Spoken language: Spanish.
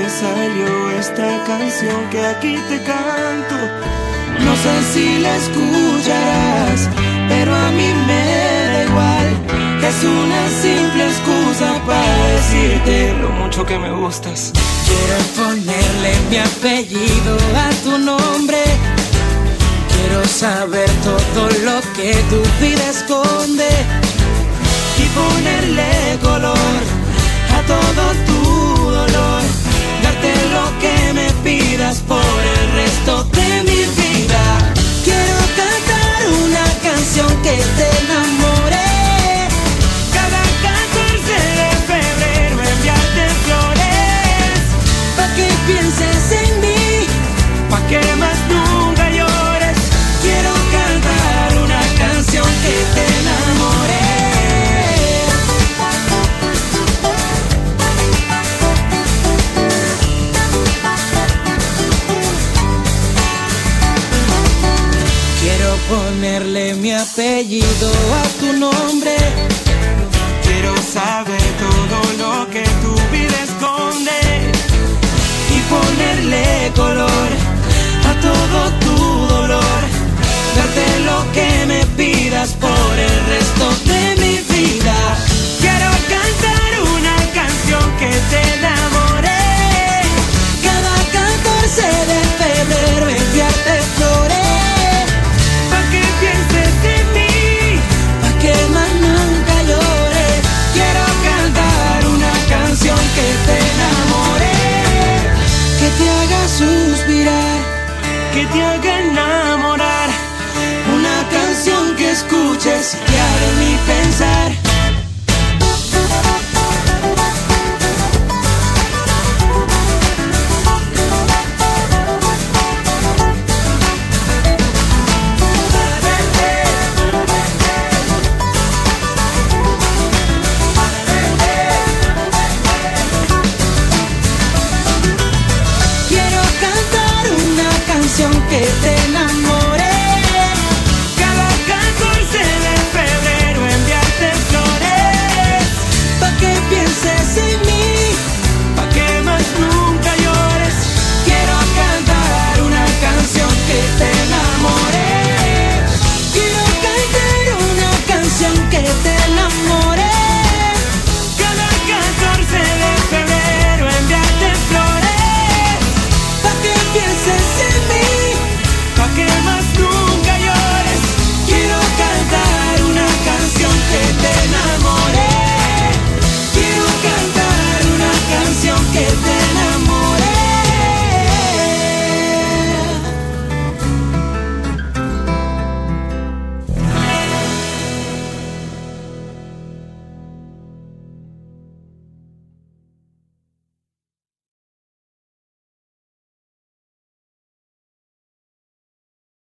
me salió esta canción que aquí te canto. No sé si la escucharás, pero a mí me da igual. Es una simple excusa para decirte lo mucho que me gustas. Quiero ponerle mi apellido a tu nombre. Quiero saber todo lo que tu vida esconde y ponerle color a todo tu dolor. Darte lo que me pidas por el resto de mi vida. Quiero cantar una canción que te enamore. Cada 14 de febrero enviarte flores, pa' que pienses en mí, pa' que más nunca llores. Quiero cantar una canción que te enamore. quiero ponerle mi apellido a tu nombre. Quiero saber todo lo que tu vida esconde y ponerle color a todo tu dolor. Darte lo que me pidas por el resto de mi vida. Quiero cantar una canción que te enamore. Cada 14 de febrero enviarte flores, pa' que pienses en mí, pa' que más nunca llores. quiero cantar una canción que te enamore, Que te haga suspirar, que te haga enamorar. Una canción que escuches y que haga en mí pensar. quiero cantar una canción que te enamore.